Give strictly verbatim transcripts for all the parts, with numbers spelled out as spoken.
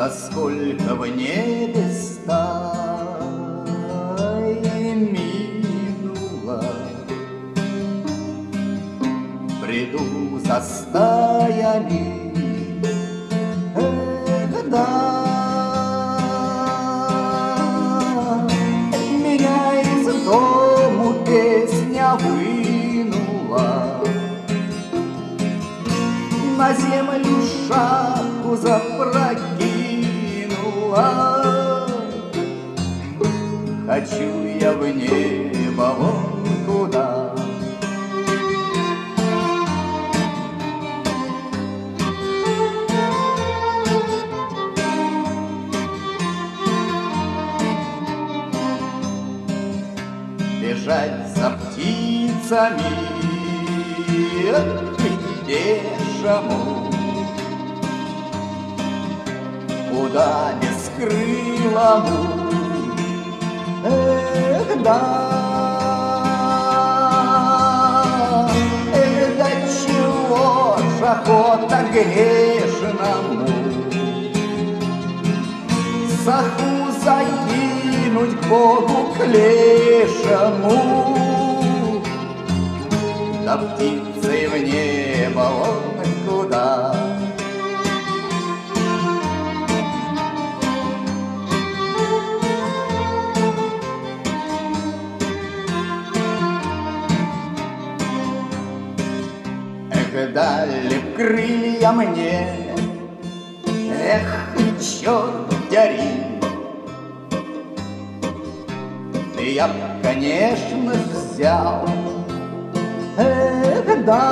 А сколько в небе стай минуло, приду за стаями, эх, да. Меня из дому песня вынула, на землю шапку запрокинула. Хочу я в небо вон куда. Бежать за птицами дешему, куда бескрылому, эх, да. Эх, да чего ж охота грешному саху закинуть к Богу к лешему, да птицей в небо вон куда. Эх, дали крылья мне, эх, черт дери. Я б, конечно, взял, эх, да.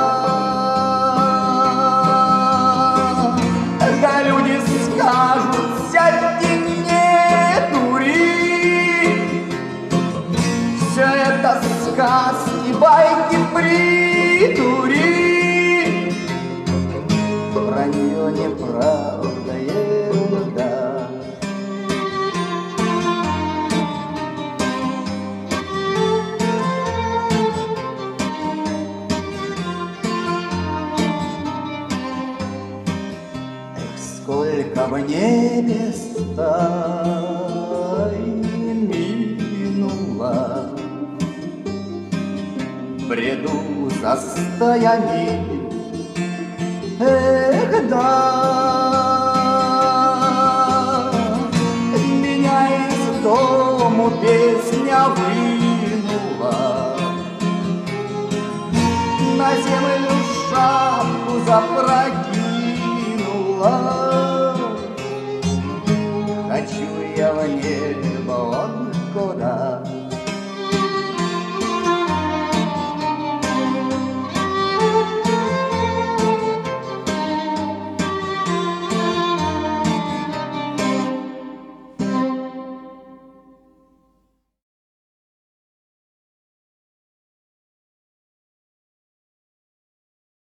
Да люди скажут, сядьте, не дури, все это сказки, байки, придури. Вранье, неправда, ерунда. Сколько в небе стай минуло, бреду за стаями, эх, да. Меня из дому песня вынула, на землю шапку запрокинула. Хочу я в небо вон куда.